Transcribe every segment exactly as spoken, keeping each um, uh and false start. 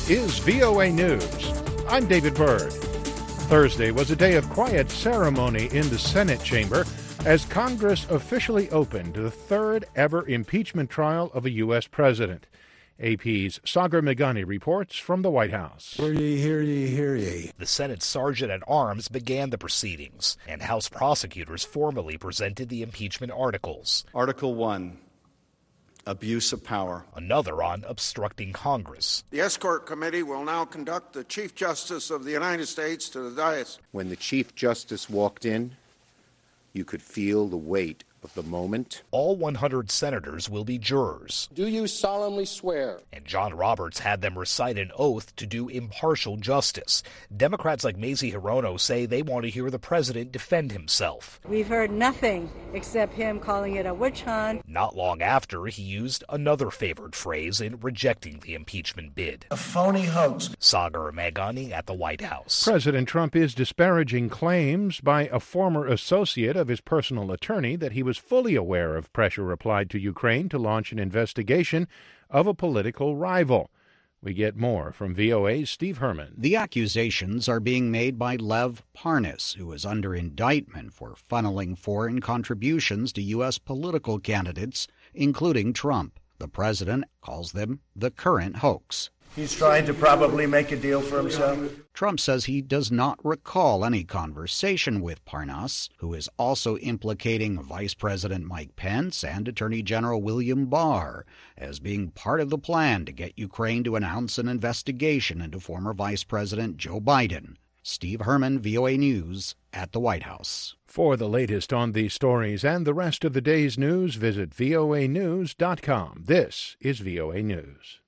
This is V O A News. I'm David Byrd. Thursday was a day of quiet ceremony in the Senate chamber as Congress officially opened the third ever impeachment trial of a U S president. A P's Sagar Meghani reports from the White House. Hear ye, hear ye, hear ye. The Senate Sergeant-at-Arms began the proceedings, and House prosecutors formally presented the impeachment articles. Article one, abuse of power. Another on obstructing Congress. The Escort Committee will now conduct the Chief Justice of the United States to the dais. When the Chief Justice walked in, you could feel the weight of the moment. All one hundred senators will be jurors. Do you solemnly swear? And John Roberts had them recite an oath to do impartial justice. Democrats like Mazie Hirono say they want to hear the president defend himself. We've heard nothing except him calling it a witch hunt. Not long after, he used another favored phrase in rejecting the impeachment bid. A phony hoax. Sagar Meghani at the White House. President Trump is disparaging claims by a former associate of his personal attorney that he was fully aware of pressure applied to Ukraine to launch an investigation of a political rival. We get more from V O A's Steve Herman. The accusations are being made by Lev Parnas, who is under indictment for funneling foreign contributions to U S political candidates, including Trump. The president calls them the current hoax. He's trying to probably make a deal for himself. Trump says he does not recall any conversation with Parnas, who is also implicating Vice President Mike Pence and Attorney General William Barr as being part of the plan to get Ukraine to announce an investigation into former Vice President Joe Biden. Steve Herman, V O A News, at the White House. For the latest on these stories and the rest of the day's news, visit V O A news dot com. This is V O A News.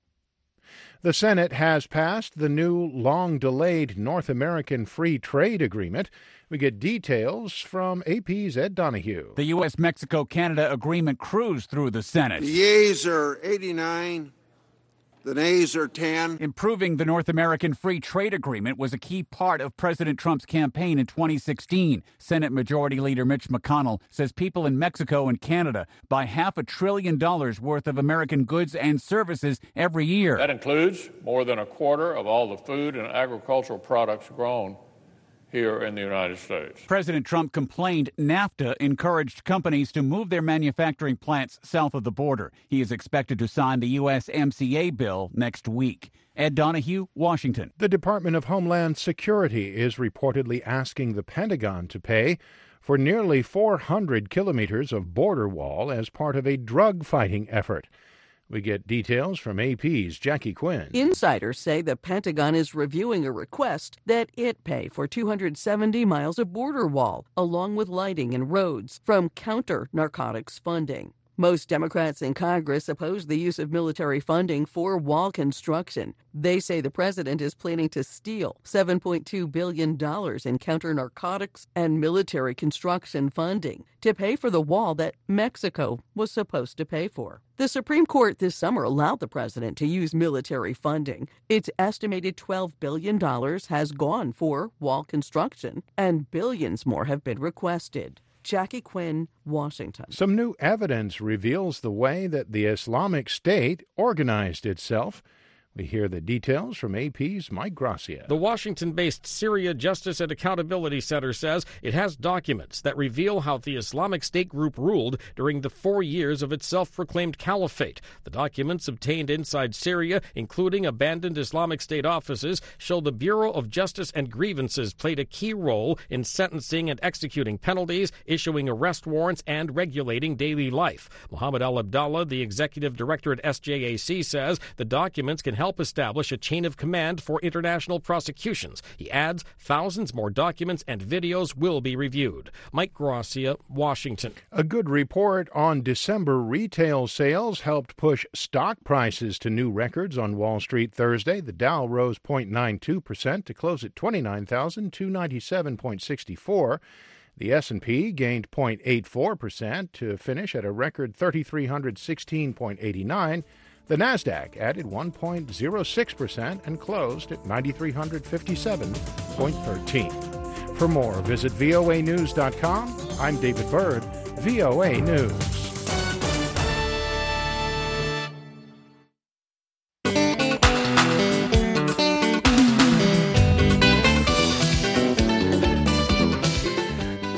The Senate has passed the new, long-delayed North American Free Trade Agreement. We get details from A P's Ed Donahue. The U S Mexico Canada agreement cruised through the Senate. The yeas are eighty-nine. The nays are ten. Improving the North American Free Trade Agreement was a key part of President Trump's campaign in twenty sixteen. Senate Majority Leader Mitch McConnell says people in Mexico and Canada buy half a trillion dollars worth of American goods and services every year. That includes more than a quarter of all the food and agricultural products grown here in the United States. President Trump complained NAFTA encouraged companies to move their manufacturing plants south of the border. He is expected to sign the U S M C A bill next week. Ed Donahue, Washington. The Department of Homeland Security is reportedly asking the Pentagon to pay for nearly four hundred kilometers of border wall as part of a drug-fighting effort. We get details from A P's Jackie Quinn. Insiders say the Pentagon is reviewing a request that it pay for two hundred seventy miles of border wall, along with lighting and roads, from counter-narcotics funding. Most Democrats in Congress oppose the use of military funding for wall construction. They say the president is planning to steal seven point two billion dollars in counter-narcotics and military construction funding to pay for the wall that Mexico was supposed to pay for. The Supreme Court this summer allowed the president to use military funding. Its estimated twelve billion dollars has gone for wall construction, and billions more have been requested. Jackie Quinn, Washington. Some new evidence reveals the way that the Islamic State organized itself. We hear the details from A P's Mike Gracia. The Washington-based Syria Justice and Accountability Center says it has documents that reveal how the Islamic State group ruled during the four years of its self-proclaimed caliphate. The documents obtained inside Syria, including abandoned Islamic State offices, show the Bureau of Justice and Grievances played a key role in sentencing and executing penalties, issuing arrest warrants, and regulating daily life. Mohammed Al-Abdallah, the executive director at S J A C, says the documents can help establish a chain of command for international prosecutions. He adds thousands more documents and videos will be reviewed. Mike Gracia, Washington. A good report on December retail sales helped push stock prices to new records on Wall Street Thursday. The Dow rose zero point nine two percent to close at twenty-nine thousand two hundred ninety-seven point six four. The S and P gained zero point eight four percent to finish at a record three thousand three hundred sixteen point eight nine. The Nasdaq added one point zero six percent and closed at nine thousand three hundred fifty-seven point one three. For more, visit V O A news dot com. I'm David Byrd, V O A News.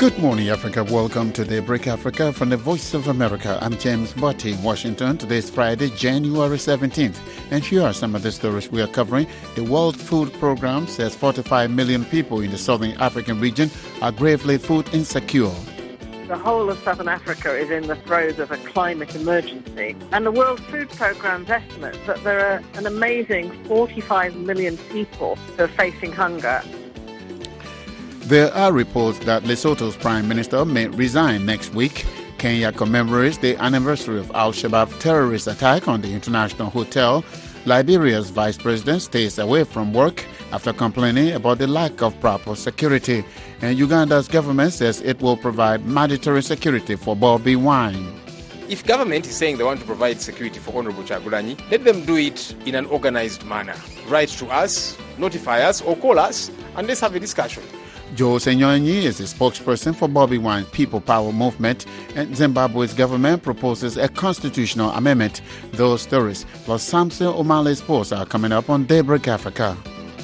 Good morning, Africa. Welcome to Daybreak Africa from the Voice of America. I'm James Botti in Washington. Today is Friday, January seventeenth. And here are some of the stories we are covering. The World Food Programme says forty-five million people in the Southern African region are gravely food insecure. The whole of Southern Africa is in the throes of a climate emergency. And the World Food Programme's estimates that there are an amazing forty-five million people who are facing hunger. There are reports that Lesotho's Prime Minister may resign next week. Kenya commemorates the anniversary of Al-Shabaab terrorist attack on the International Hotel. Liberia's Vice President stays away from work after complaining about the lack of proper security. And Uganda's government says it will provide mandatory security for Bobi Wine. If government is saying they want to provide security for Honorable Kyagulanyi, let them do it in an organized manner. Write to us, notify us, or call us, and let's have a discussion. Joe Senyonyi is a spokesperson for Bobi Wine's People Power movement, and Zimbabwe's government proposes a constitutional amendment. Those stories plus Samson O'Malley's posts are coming up on Daybreak Africa.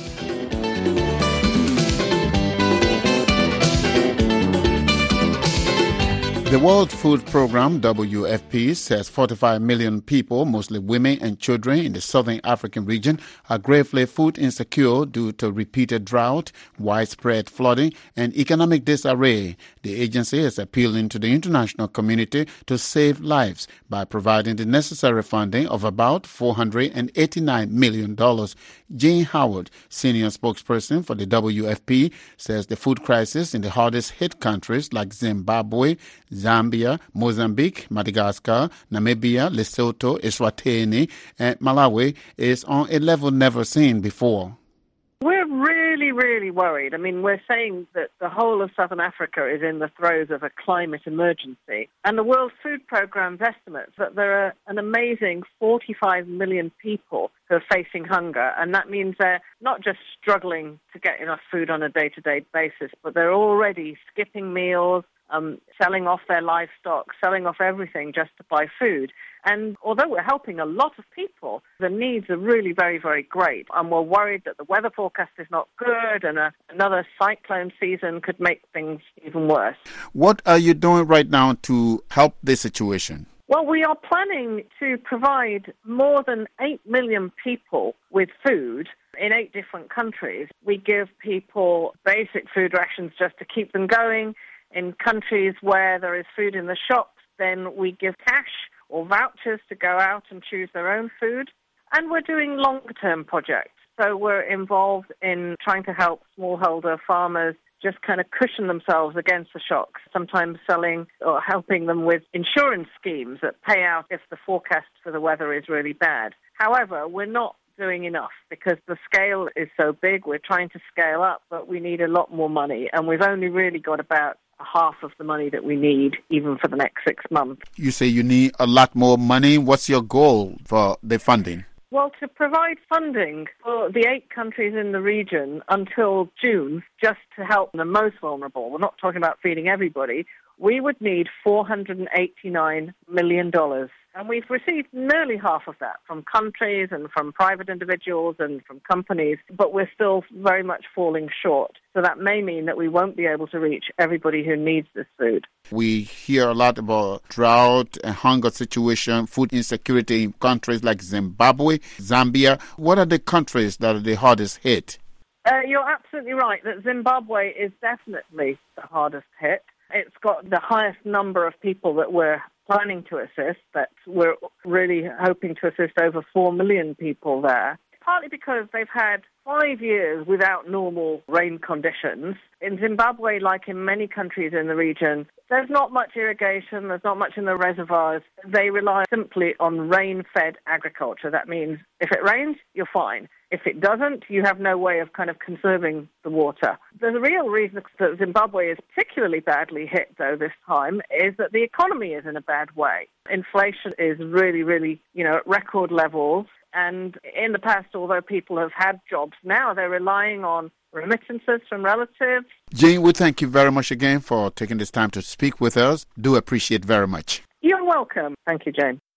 The World Food Programme, W F P, says forty-five million people, mostly women and children in the Southern African region, are gravely food insecure due to repeated drought, widespread flooding, and economic disarray. The agency is appealing to the international community to save lives by providing the necessary funding of about four hundred eighty-nine million dollars. Jane Howard, senior spokesperson for the W F P, says the food crisis in the hardest hit countries like Zimbabwe, Zambia, Mozambique, Madagascar, Namibia, Lesotho, Eswatini, and Malawi is on a level never seen before. We're really, really worried. I mean, we're saying that the whole of Southern Africa is in the throes of a climate emergency. And the World Food Programme's estimates that there are an amazing forty-five million people who are facing hunger. And that means they're not just struggling to get enough food on a day-to-day basis, but they're already skipping meals, Um, selling off their livestock, selling off everything just to buy food. And although we're helping a lot of people, the needs are really very, very great. And we're worried that the weather forecast is not good and a, another cyclone season could make things even worse. What are you doing right now to help this situation? Well, we are planning to provide more than eight million people with food in eight different countries. We give people basic food rations just to keep them going. In countries where there is food in the shops, then we give cash or vouchers to go out and choose their own food. And we're doing longer-term projects. So we're involved in trying to help smallholder farmers just kind of cushion themselves against the shocks, sometimes selling or helping them with insurance schemes that pay out if the forecast for the weather is really bad. However, we're not doing enough because the scale is so big. We're trying to scale up, but we need a lot more money. And we've only really got about half of the money that we need even for the next six months. You say you need a lot more money. What's your goal for the funding? Well, to provide funding for the eight countries in the region until June, just to help the most vulnerable, we're not talking about feeding everybody, we would need four hundred eighty-nine million dollars. And we've received nearly half of that from countries and from private individuals and from companies, but we're still very much falling short. So that may mean that we won't be able to reach everybody who needs this food. We hear a lot about drought and hunger situation, food insecurity in countries like Zimbabwe, Zambia. What are the countries that are the hardest hit? Uh, you're absolutely right that Zimbabwe is definitely the hardest hit. It's got the highest number of people that we're planning to assist, but we're really hoping to assist over four million people there, partly because they've had five years without normal rain conditions. In Zimbabwe, like in many countries in the region, there's not much irrigation, there's not much in the reservoirs. They rely simply on rain-fed agriculture. That means if it rains, you're fine. If it doesn't, you have no way of kind of conserving the water. The real reason that Zimbabwe is particularly badly hit, though, this time, is that the economy is in a bad way. Inflation is really, really, you know, at record levels. And in the past, although people have had jobs, now they're relying on remittances from relatives. Jane, we thank you very much again for taking this time to speak with us. Do appreciate very much. You're welcome. Thank you, Jane.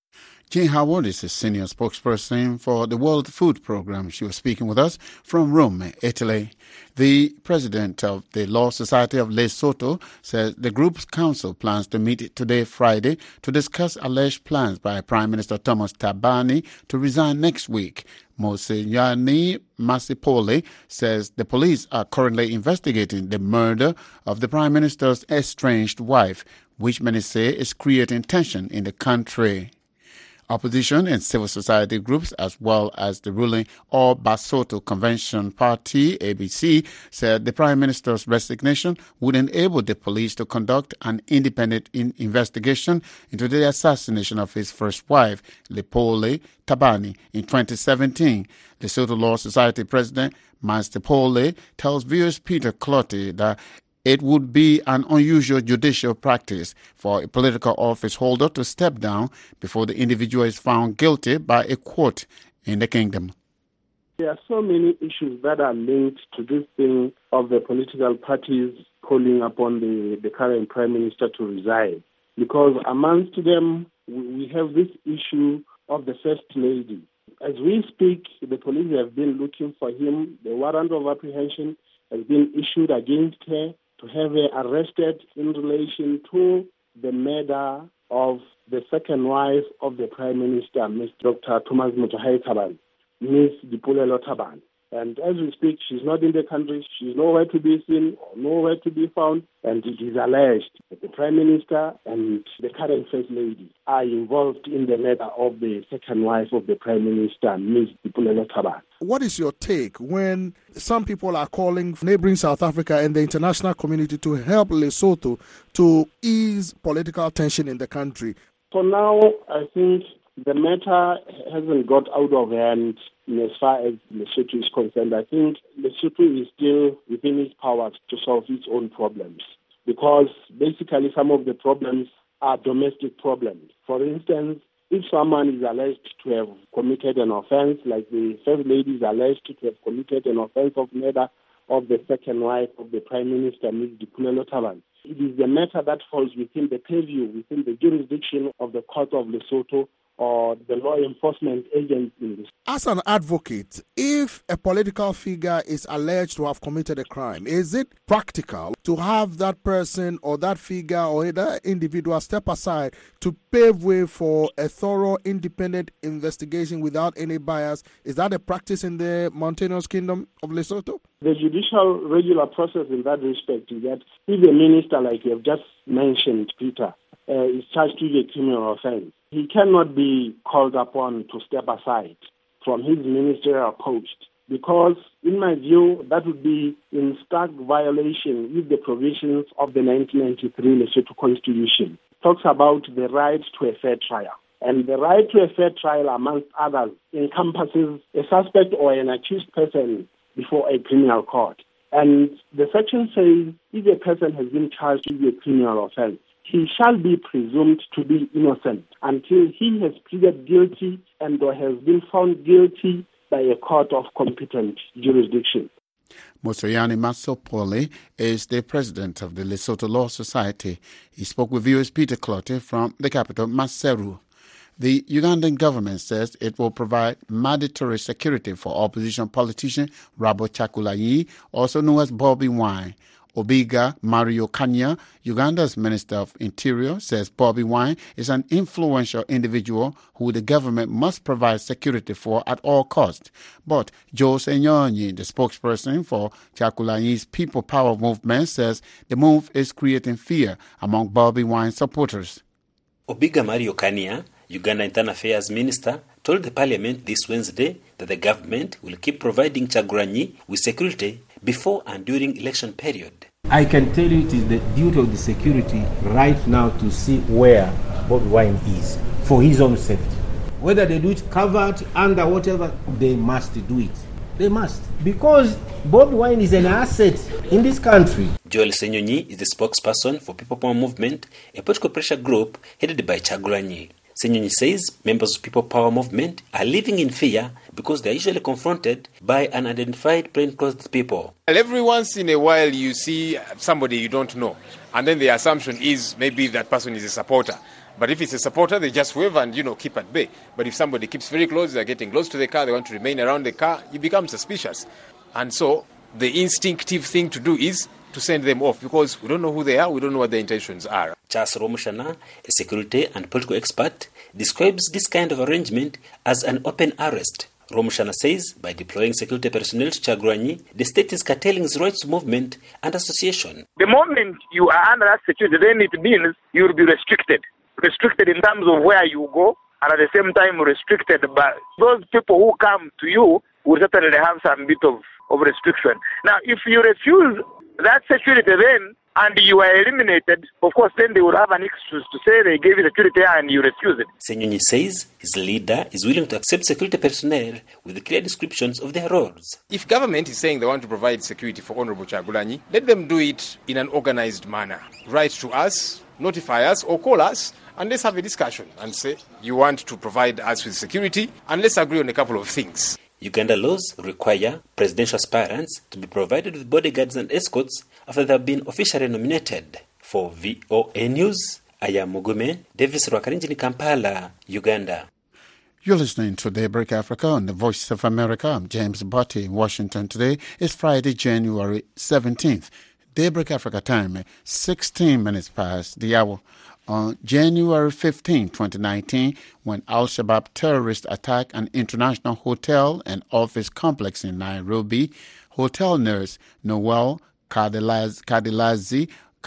Jean Howard is a senior spokesperson for the World Food Programme. She was speaking with us from Rome, Italy. The president of the Law Society of Lesotho says the group's council plans to meet today, Friday, to discuss alleged plans by Prime Minister Thomas Thabane to resign next week. Mosenyane Masipole says the police are currently investigating the murder of the Prime Minister's estranged wife, which many say is creating tension in the country. Opposition and civil society groups, as well as the ruling All Basotho Convention Party, A B C, said the Prime Minister's resignation would enable the police to conduct an independent in- investigation into the assassination of his first wife, Lepole Thabane, in twenty seventeen. Lesotho Law Society President Masipole tells viewers Peter Clottey that it would be an unusual judicial practice for a political office holder to step down before the individual is found guilty by a court in the kingdom. There are so many issues that are linked to this thing of the political parties calling upon the, the current Prime Minister to resign. Because amongst them, we have this issue of the First Lady. As we speak, the police have been looking for him. The warrant of apprehension has been issued against her to have her arrested in relation to the murder of the second wife of the Prime Minister, Miz Doctor Thomas Motshegae Thabane, Miz Dipolelo Thabane. And as we speak, she's not in the country, she's nowhere to be seen, or nowhere to be found, and it is alleged that the Prime Minister and the current First Lady are involved in the murder of the second wife of the Prime Minister, Miz Dipolelo Thabane. What is your take when some people are calling neighboring South Africa and the international community to help Lesotho to ease political tension in the country? For now, I think the matter hasn't got out of hand as far as Lesotho is concerned. I think Lesotho is still within its powers to solve its own problems, because basically some of the problems are domestic problems. For instance, if someone is alleged to have committed an offense, like the First Lady is alleged to have committed an offense of murder of the second wife of the Prime Minister, Miz Dipolelo Thabane, it is the matter that falls within the purview, within the jurisdiction of the Court of Lesotho or the law enforcement agents in this. As an advocate, if a political figure is alleged to have committed a crime, is it practical to have that person or that figure or that individual step aside to pave way for a thorough, independent investigation without any bias? Is that a practice in the mountainous kingdom of Lesotho? The judicial regular process in that respect is that if a minister, like you have just mentioned, Peter, uh, is charged with a criminal offense, he cannot be called upon to step aside from his ministerial post, because, in my view, that would be in stark violation with the provisions of the nineteen ninety-three Lesotho Constitution. It talks about the right to a fair trial. And the right to a fair trial, amongst others, encompasses a suspect or an accused person before a criminal court. And the section says if a person has been charged with a criminal offense, he shall be presumed to be innocent until he has pleaded guilty and or has been found guilty by a court of competent jurisdiction. Mosenyane Masipole is the president of the Lesotho Law Society. He spoke with viewers Peter Clottey from the capital, Maseru. The Ugandan government says it will provide mandatory security for opposition politician Robert Kyagulanyi, also known as Bobi Wine. Obiga Mario Kanya, Uganda's Minister of Interior, says Bobi Wine is an influential individual who the government must provide security for at all costs. But Jose Nyonyi, the spokesperson for Kyagulanyi's People Power movement, says the move is creating fear among Bobi Wine supporters. Obiga Mario Kanya, Uganda Internal Affairs Minister, told the parliament this Wednesday that the government will keep providing Kyagulanyi with security before and during election period. I can tell you it is the duty of the security right now to see where Bobi Wine is for his own safety. Whether they do it covered, under whatever, they must do it. They must. Because Bobi Wine is an asset in this country. Joel Senyonyi is the spokesperson for People Power Movement, a political pressure group headed by Kyagulanyi. Senyonyi says members of People Power Movement are living in fear because they are usually confronted by unidentified plainclothes people. Every once in a while you see somebody you don't know, and then the assumption is maybe that person is a supporter. But if it's a supporter, they just wave and, you know, keep at bay. But if somebody keeps very close, they're getting close to the car, they want to remain around the car, you become suspicious. And so the instinctive thing to do is to send them off, because we don't know who they are, we don't know what their intentions are. Charles Romushana, a security and political expert, describes this kind of arrangement as an open arrest. Romushana says by deploying security personnel to Kyagulanyi, the state is curtailing its rights movement and association. The moment you are under that security, then it means you will be restricted. Restricted in terms of where you go, and at the same time restricted by those people who come to you will certainly have some bit of, of restriction. Now, if you refuse that security then, and you are eliminated, of course, then they would have an excuse to say they gave you security and you refuse it. Senyonyi says his leader is willing to accept security personnel with clear descriptions of their roles. If government is saying they want to provide security for Honorable Kyagulanyi, let them do it in an organized manner. Write to us, notify us, or call us, and let's have a discussion and say, you want to provide us with security, and let's agree on a couple of things. Uganda laws require presidential aspirants to be provided with bodyguards and escorts after they have been officially nominated. For V O A News, I am Mugume Davis Rwakarinjini, Kampala, Uganda. You're listening to Daybreak Africa on the Voice of America. I'm James Botti in Washington. Today is Friday, January seventeenth. Daybreak Africa time, sixteen minutes past the hour. On January fifteenth, twenty nineteen, when Al-Shabaab terrorists attacked an international hotel and office complex in Nairobi, hotel nurse Noel Kadelazi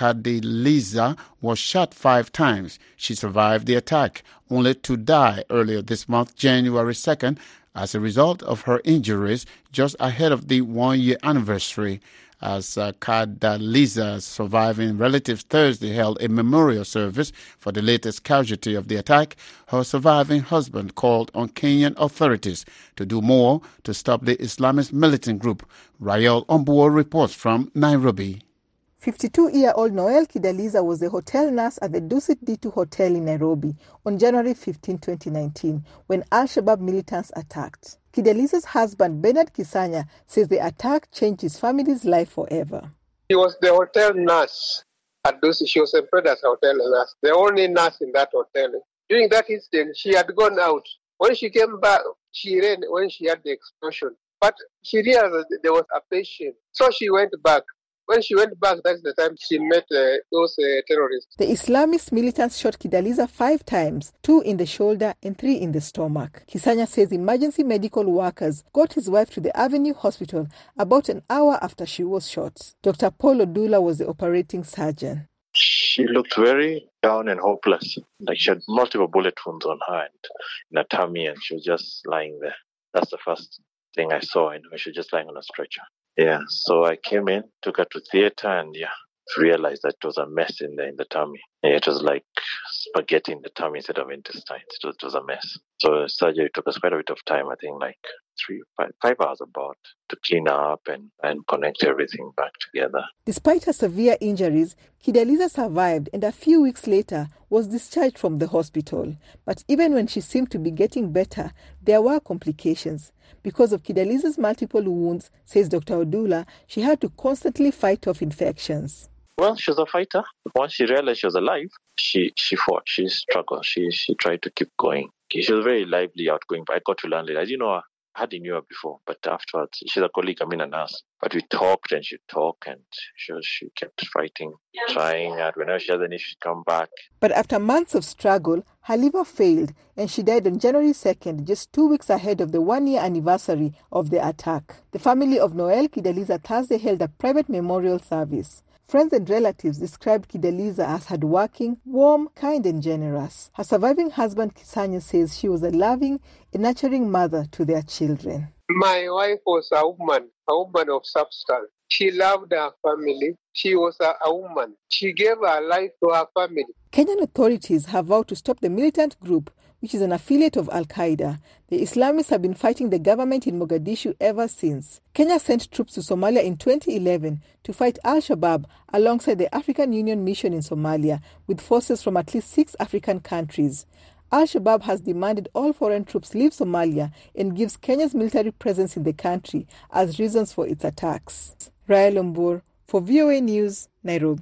Kadeliza was shot five times. She survived the attack, only to die earlier this month, January second, as a result of her injuries just ahead of the one-year anniversary. As uh, Kadeliza's surviving relatives Thursday held a memorial service for the latest casualty of the attack, her surviving husband called on Kenyan authorities to do more to stop the Islamist militant group. Rael Ombuo reports from Nairobi. fifty-two-year-old Noel Kadeliza was a hotel nurse at the Dusit D two Hotel in Nairobi on January fifteenth, twenty nineteen, when Al-Shabaab militants attacked. Kadeliza's husband, Bernard Kisanya, says the attack changed his family's life forever. She was the hotel nurse at Dusit. She was employed as a hotel nurse, the only nurse in that hotel. During that incident, she had gone out. When she came back, she ran when she had the explosion. But she realized that there was a patient, so she went back. When she went back, that's the time she met uh, those uh, terrorists. The Islamist militants shot Kadeliza five times, two in the shoulder and three in the stomach. Kisanya says emergency medical workers got his wife to the Avenue Hospital about an hour after she was shot. Doctor Paul Odula was the operating surgeon. She looked very down and hopeless. Like she had multiple bullet wounds on her and in her tummy, and she was just lying there. That's the first thing I saw. I know she was just lying on a stretcher. Yeah, so I came in, took her to theater, and yeah, realized that it was a mess in the in the tummy. Yeah, it was like spaghetti in the tummy instead of intestines. It was, it was a mess. So surgery took us quite a bit of time. I think like three, five, five hours about to clean her up and, and connect everything back together. Despite her severe injuries, Kadeliza survived and a few weeks later was discharged from the hospital. But even when she seemed to be getting better, there were complications. Because of Kadeliza's multiple wounds, says Doctor Odula, she had to constantly fight off infections. Well, she was a fighter. Once she realized she was alive, she she fought, she struggled, she she tried to keep going. She was very lively, outgoing, but I got to learn later. I didn't know her. I hardly knew her before, but afterwards, she's a colleague, I mean a nurse. But we talked and she'd talk and she was, she kept fighting, trying, and whenever she has an issue, she'd come back. But after months of struggle, her liver failed and she died on January second, just two weeks ahead of the one-year anniversary of the attack. The family of Noel Kadeliza Thursday held a private memorial service. Friends and relatives described Kadeliza as hardworking, warm, kind and generous. Her surviving husband Kisanya says she was a loving and nurturing mother to their children. My wife was a woman, a woman of substance. She loved her family. She was a, a woman. She gave her life to her family. Kenyan authorities have vowed to stop the militant group, which is an affiliate of Al-Qaeda. The Islamists have been fighting the government in Mogadishu ever since. Kenya sent troops to Somalia in twenty eleven to fight Al-Shabaab alongside the African Union mission in Somalia, with forces from at least six African countries. Al-Shabaab has demanded all foreign troops leave Somalia and gives Kenya's military presence in the country as reasons for its attacks. Rael Ombur for V O A News, Nairobi.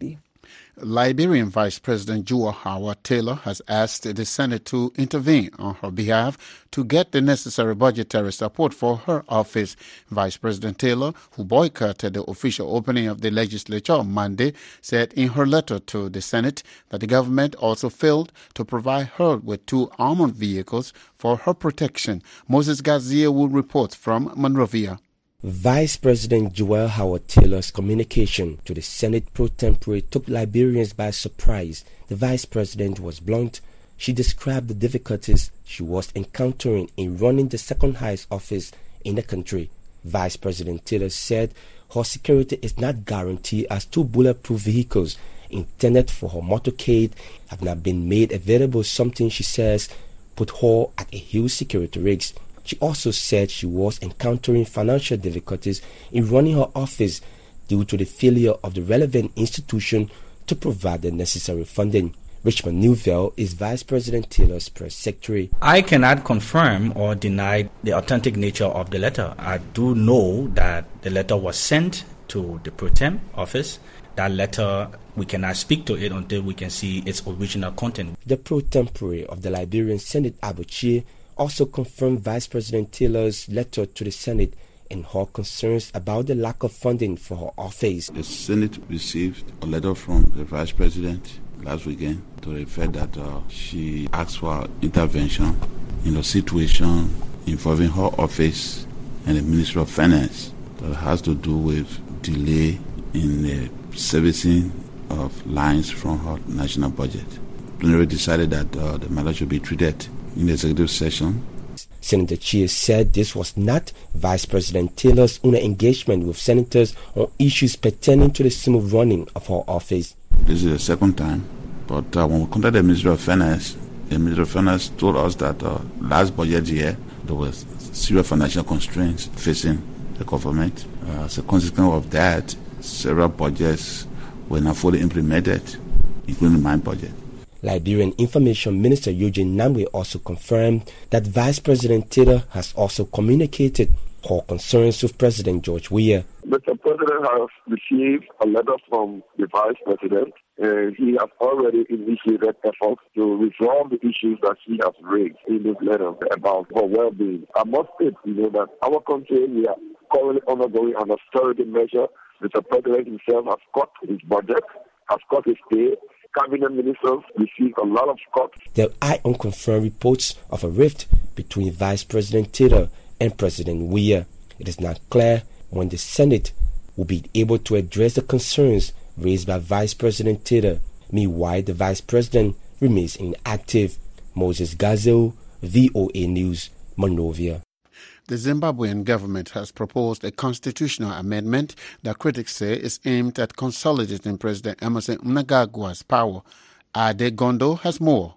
Liberian Vice President Joao Howard-Taylor has asked the Senate to intervene on her behalf to get the necessary budgetary support for her office. Vice President Taylor, who boycotted the official opening of the legislature on Monday, said in her letter to the Senate that the government also failed to provide her with two armored vehicles for her protection. Moses Garcia will report from Monrovia. Vice President Joao Howard-Taylor's communication to the Senate pro tempore took Liberians by surprise. The Vice President was blunt. She described the difficulties she was encountering in running the second highest office in the country. Vice President Taylor said her security is not guaranteed as two bulletproof vehicles intended for her motorcade have not been made available, something she says put her at a huge security risk. She also said she was encountering financial difficulties in running her office due to the failure of the relevant institution to provide the necessary funding. Richmond Newville is Vice President Taylor's press secretary. I cannot confirm or deny the authentic nature of the letter. I do know that the letter was sent to the pro tem office. That letter, we cannot speak to it until we can see its original content. The pro tempore of the Liberian Senate, Abuchi, also confirmed Vice President Taylor's letter to the Senate and her concerns about the lack of funding for her office. The Senate received a letter from the Vice President last weekend to the effect that uh, she asked for intervention in a situation involving her office and the Ministry of Finance that has to do with delay in the servicing of lines from her national budget. Plenary decided that uh, the matter should be treated in the executive session. Senator Chia said this was not Vice President Taylor's own engagement with senators on issues pertaining to the smooth running of her office. This is the second time, but uh, when we contacted the Ministry of Finance, the Ministry of Finance told us that uh, last budget year there was serious financial constraints facing the government. Uh, as a consequence of that, several budgets were not fully implemented, including my budget. Liberian Information Minister Eugene Namwe also confirmed that Vice President Taylor has also communicated her concerns with President George Weah. Mister President has received a letter from the Vice President, and he has already initiated efforts to resolve the issues that she has raised in this letter about her well-being. I must state, you know, that our country, we are currently undergoing an austerity measure. Mister President himself has cut his budget, has cut his pay. Cabinet ministers received a lot of cuts. There are unconfirmed reports of a rift between Vice President Taylor and President Weah. It is not clear when the Senate will be able to address the concerns raised by Vice President Taylor. Meanwhile, the Vice President remains inactive. Moses Gazel, V O A News, Monrovia. The Zimbabwean government has proposed a constitutional amendment that critics say is aimed at consolidating President Emmerson Mnangagwa's power. Ade Gondo has more.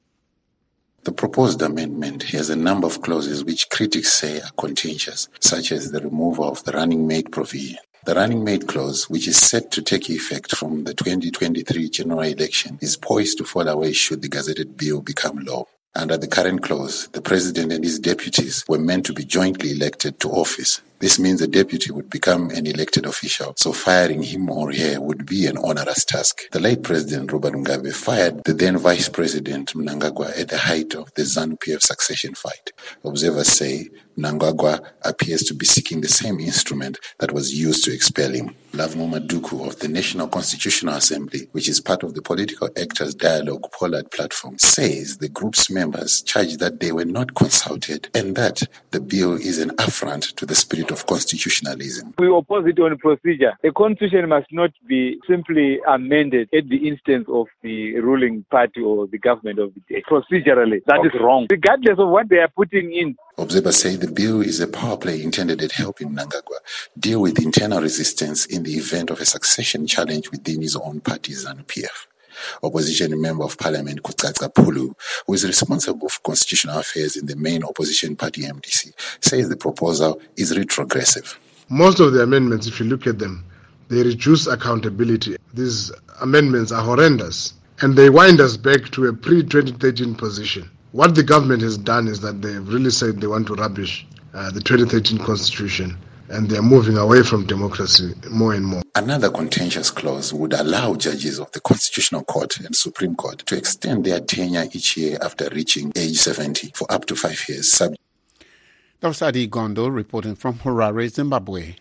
The proposed amendment has a number of clauses which critics say are contentious, such as the removal of the running mate provision. The running mate clause, which is set to take effect from the twenty twenty-three general election, is poised to fall away should the gazetted bill become law. Under the current clause, the president and his deputies were meant to be jointly elected to office. This means the deputy would become an elected official, so firing him or her would be an onerous task. The late President Robert Mugabe fired the then Vice President Mnangagwa at the height of the ZANU-P F succession fight. Observers say Mnangagwa appears to be seeking the same instrument that was used to expel him. Lavmo Maduku of the National Constitutional Assembly, which is part of the Political Actors Dialogue Pollard platform, says the group's members charge that they were not consulted and that the bill is an affront to the spirit of constitutionalism. We oppose it on procedure. The constitution must not be simply amended at the instance of the ruling party or the government of the day. Procedurally, that okay. is wrong, regardless of what they are putting in. Observers say the bill is a power play intended at helping Mnangagwa deal with internal resistance in the event of a succession challenge within his own party, ZANU-P F. Opposition Member of Parliament Kutsatsa Pulu, who is responsible for constitutional affairs in the main opposition party M D C, says the proposal is retrogressive. Most of the amendments, if you look at them, they reduce accountability. These amendments are horrendous, and they wind us back to a pre twenty thirteen position. What the government has done is that they've really said they want to rubbish uh, the twenty thirteen constitution and they're moving away from democracy more and more. Another contentious clause would allow judges of the Constitutional Court and Supreme Court to extend their tenure each year after reaching age seventy for up to five years. Sub- That was Adi Gondo reporting from Harare, Zimbabwe.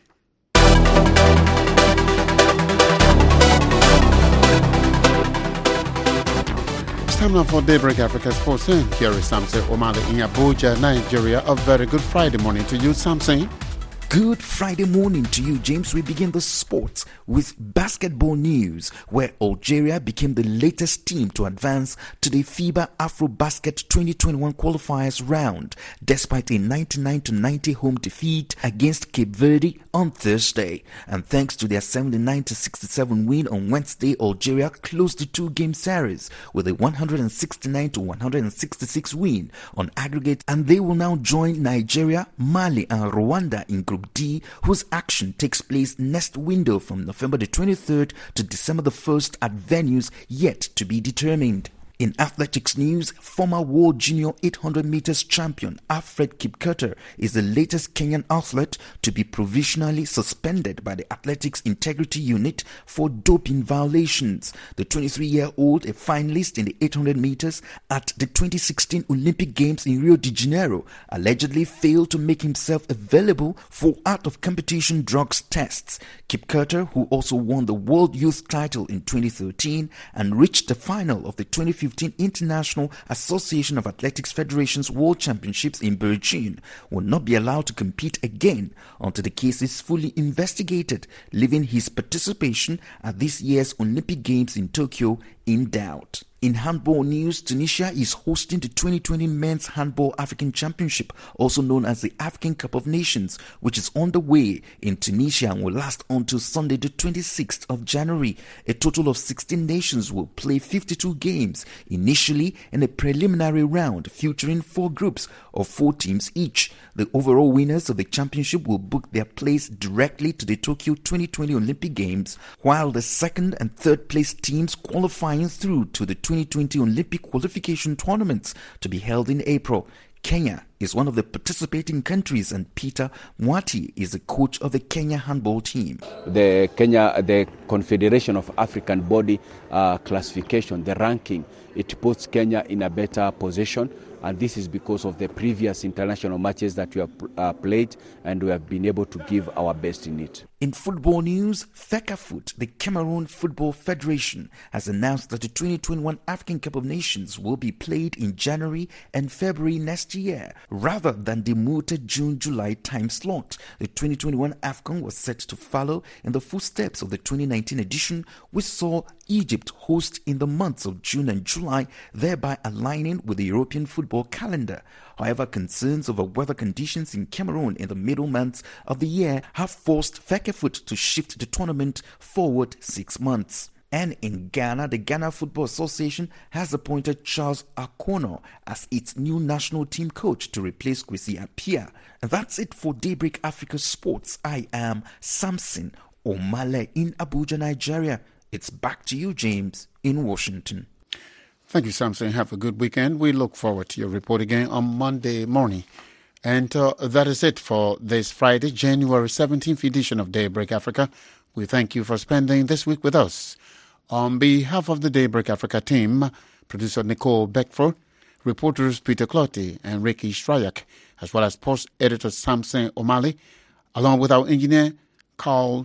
It's time now for Daybreak Africa Sports. And here is Samson Omale in Abuja, Nigeria. A very good Friday morning to you, Samson. Good Friday morning to you, James. We begin the sports with basketball news, where Algeria became the latest team to advance to the FIBA AfroBasket twenty twenty-one qualifiers round, despite a ninety-nine to ninety home defeat against Cape Verde on Thursday. And thanks to their seventy-nine to sixty-seven win on Wednesday, Algeria closed the two-game series with a one hundred sixty-nine to one hundred sixty-six win on aggregate, and they will now join Nigeria, Mali, and Rwanda in Group D, whose action takes place next window from November the twenty-third to December the first at venues yet to be determined. In athletics news, former world junior eight hundred meters champion Alfred Kipketer is the latest Kenyan athlete to be provisionally suspended by the Athletics Integrity Unit for doping violations. The twenty-three-year-old, a finalist in the eight hundred meters at the twenty sixteen Olympic Games in Rio de Janeiro, allegedly failed to make himself available for out-of-competition drugs tests. Kipketer, who also won the World Youth title in twenty thirteen and reached the final of the twenty fifteen International Association of Athletics Federations World Championships in Beijing, will not be allowed to compete again until the case is fully investigated, leaving his participation at this year's Olympic Games in Tokyo in doubt. In handball news, Tunisia is hosting the twenty twenty Men's Handball African Championship, also known as the African Cup of Nations, which is underway in Tunisia and will last until Sunday the twenty-sixth of January. A total of sixteen nations will play fifty-two games, initially in a preliminary round featuring four groups of four teams each. The overall winners of the championship will book their place directly to the Tokyo twenty twenty Olympic Games, while the second and third place teams qualifying through to the twenty twenty Olympic qualification tournaments to be held in April. Kenya is one of the participating countries, and Peter Mwati is the coach of the Kenya handball team. The Kenya, the Confederation of African Body uh, classification, the ranking, it puts Kenya in a better position, and this is because of the previous international matches that we have uh, played, and we have been able to give our best in it. In football news, FECAFOOT, the Cameroon Football Federation, has announced that the twenty twenty-one African Cup of Nations will be played in January and February next year, rather than the mooted June-July time slot. The twenty twenty-one AFCON was set to follow in the footsteps of the twenty nineteen edition, which saw Egypt host in the months of June and July, thereby aligning with the European football calendar. However, concerns over weather conditions in Cameroon in the middle months of the year have forced FECAFOOT to shift the tournament forward six months. And in Ghana, the Ghana Football Association has appointed Charles Akono as its new national team coach to replace Kwesi Appiah. And that's it for Daybreak Africa Sports. I am Samson Omale in Abuja, Nigeria. It's back to you, James, in Washington. Thank you, Samson. Have a good weekend. We look forward to your report again on Monday morning. And uh, that is it for this Friday, January seventeenth edition of Daybreak Africa. We thank you for spending this week with us. On behalf of the Daybreak Africa team, producer Nicole Beckford, reporters Peter Clottey and Ricky Stryak, as well as post editor Samson Omale, along with our engineer Carl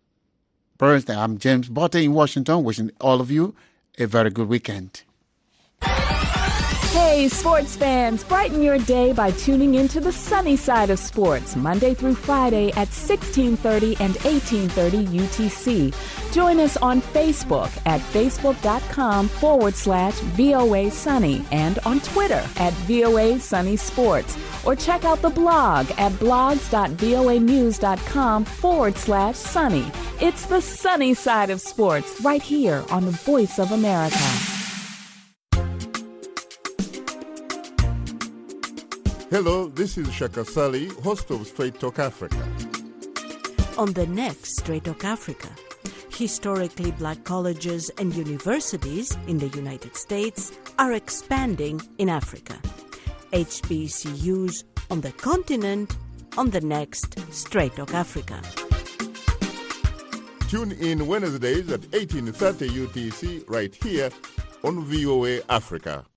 Burns, I'm James Botte in Washington, wishing all of you a very good weekend. Hey, sports fans, brighten your day by tuning into the sunny side of sports, Monday through Friday at sixteen thirty and eighteen thirty U T C. Join us on Facebook at facebook.com forward slash VOA Sunny and on Twitter at VOA Sunny Sports. Or check out the blog at blogs.voanews.com forward slash sunny. It's the sunny side of sports right here on the Voice of America. Hello, this is Shaka Sali, host of Straight Talk Africa. On the next Straight Talk Africa, historically black colleges and universities in the United States are expanding in Africa. H B C Us on the continent on the next Straight Talk Africa. Tune in Wednesdays at eighteen thirty U T C right here on V O A Africa.